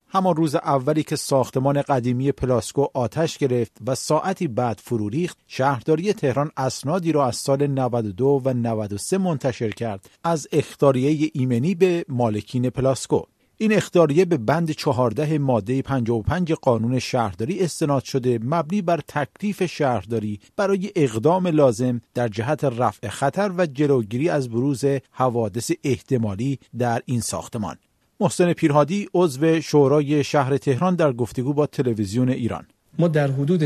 همان روز اولی که ساختمان قدیمی پلاسکو آتش گرفت و ساعتی بعد فرو ریخت، شهرداری تهران اسنادی را از سال 92 و 93 منتشر کرد از اخطاریه ایمنی به مالکین پلاسکو. این اخطاریه به بند 14 ماده 55 قانون شهرداری استناد شده، مبنی بر تکلیف شهرداری برای اقدام لازم در جهت رفع خطر و جلوگیری از بروز حوادث احتمالی در این ساختمان. محسن پیرهادی، عضو شورای شهر تهران، در گفتگو با تلویزیون ایران: ما در حدود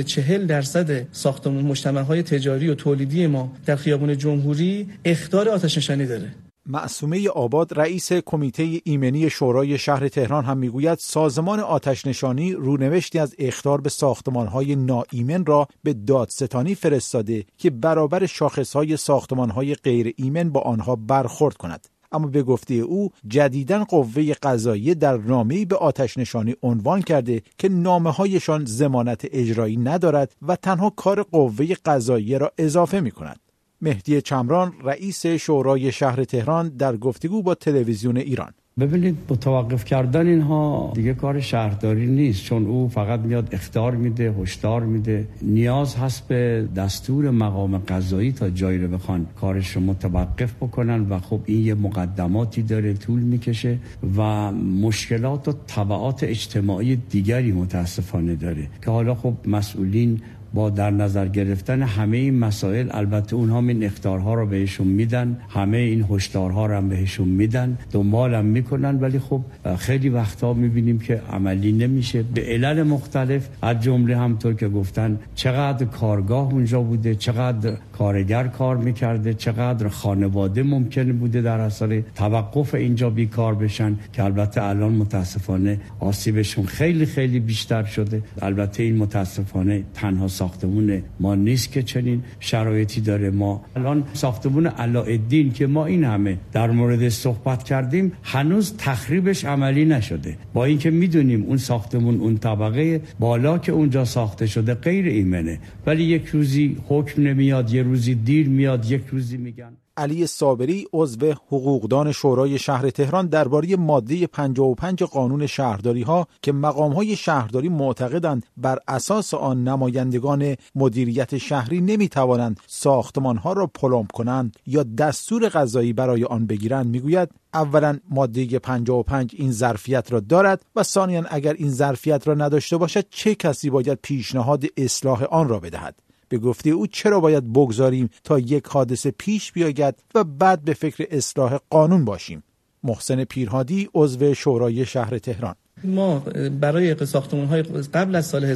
40% ساختمان مجتمع‌های تجاری و تولیدی ما در خیابان جمهوری اخطار آتش نشانی داره. معصومه آباد، رئیس کمیته ایمنی شورای شهر تهران، هم میگوید سازمان آتش نشانی رونوشتی از اخطار به ساختمان‌های ناایمن را به دادستانی فرستاده که برابر شاخص‌های ساختمان‌های غیر ایمن با آنها برخورد کند. اما به گفته او جدیداً قوه قضاییه در نامه‌ای به آتش نشانی عنوان کرده که نامه‌هایشان ضمانت اجرایی ندارد و تنها کار قوه قضاییه را اضافه می‌کند. مهدی چمران، رئیس شورای شهر تهران، در گفتگو با تلویزیون ایران: ببینید، متوقف کردن اینها دیگه کار شهرداری نیست، چون او فقط میاد اخطار میده، هشدار میده. نیاز هست به دستور مقام قضایی تا جایی رو بخوان کارش رو متوقف بکنن و خب این یه مقدماتی داره، طول میکشه و مشکلات و تبعات اجتماعی دیگری متاسفانه داره که حالا خب مسئولین با در نظر گرفتن همه این مسائل، البته اونها این اخطارها رو بهشون میدن، همه این هشدارها رو هم بهشون میدن، دنبال هم میکنن، ولی خب خیلی وقتا میبینیم که عملی نمیشه به علل مختلف، از جمله همطور که گفتن چقدر کارگاه اونجا بوده، چقدر کارگر کار میکرده، چقدر خانواده ممکن بوده در اثر توقف اینجا بیکار بشن، که البته الان متاسفانه آسیبشون خیلی خیلی بیشتر شده. البته این متاسفانه تنها ساختمون ما نیست که چنین شرایطی داره. ما الان ساختمون علاءالدین که ما این همه در مورد صحبت کردیم هنوز تخریبش عملی نشده، با اینکه میدونیم اون ساختمون، اون طبقه بالا که اونجا ساخته شده غیر ایمنه، ولی یک روزی حکم نمیاد، یک روزی دیر میاد، یک روزی میگن. علی صابری، عضو حقوقدان شورای شهر تهران، درباره ماده 55 قانون شهرداری ها که مقام های شهرداری معتقدند بر اساس آن نمایندگان مدیریت شهری نمی توانند ساختمان ها را پلمب کنند یا دستور قضایی برای آن بگیرند، میگوید اولا ماده 55 این ظرفیت را دارد و ثانیاً اگر این ظرفیت را نداشته باشد چه کسی باید پیشنهاد اصلاح آن را بدهد؟ به گفته او چرا باید بگذاریم تا یک حادثه پیش بیاید و بعد به فکر اصلاح قانون باشیم؟ محسن پیرهادی، عضو شورای شهر تهران: ما برای ساختمان‌های قبل از سال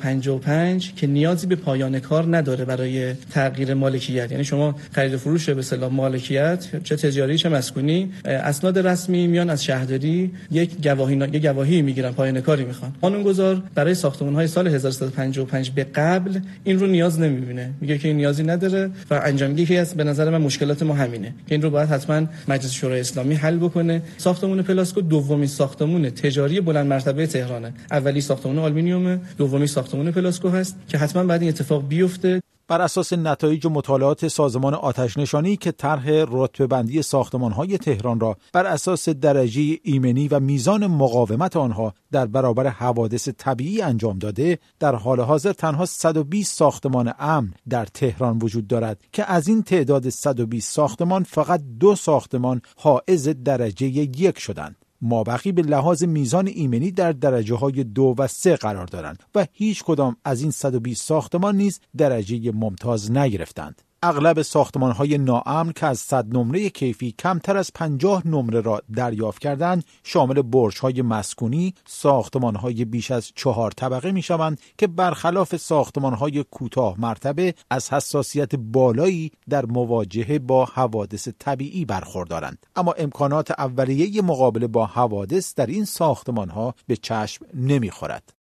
1355 که نیازی به پایان کار نداره برای تغییر مالکیت، یعنی شما خرید و فروش به اصطلاح مالکیت چه تجاری چه مسکونی، اسناد رسمی میان از شهرداری یک گواهی میگیرن، پایان کاری میخوان. قانونگذار برای ساختمان‌های سال 1355 به قبل این رو نیاز نمیبینه، میگه که این نیازی نداره و انجام میگه که به نظر من مشکلات ما همینه که این رو باید حتما مجلس شورای اسلامی حل بکنه. ساختمان پلاسکو دومین ساختمان تجاری بلند مرتبه تهرانه، اولی ساختمان آلومینیومه، دومی ساختمان پلاسکو هست که حتما بعد این اتفاق بیفته. بر اساس نتایج مطالعات سازمان آتش نشانی که طرح رتبه بندی ساختمان‌های تهران را بر اساس درجه ایمنی و میزان مقاومت آنها در برابر حوادث طبیعی انجام داده، در حال حاضر تنها 120 ساختمان امن در تهران وجود دارد که از این تعداد 120 ساختمان فقط 2 ساختمان حائز درجه 1 شدند. مابقی به لحاظ میزان ایمنی در درجه های 2 و 3 قرار دارند و هیچ کدام از این 120 ساختمان نیز درجه ممتاز نگرفتند. اغلب ساختمان‌های ناامن که از 100 نمره کیفی کمتر از 50 نمره را دریافت کردند، شامل برج‌های مسکونی، ساختمان‌های بیش از 4 طبقه می‌شوند که برخلاف ساختمان‌های کوتاه مرتبه از حساسیت بالایی در مواجهه با حوادث طبیعی برخوردارند. اما امکانات اولیه مقابله با حوادث در این ساختمان‌ها به چشم نمی‌خورد.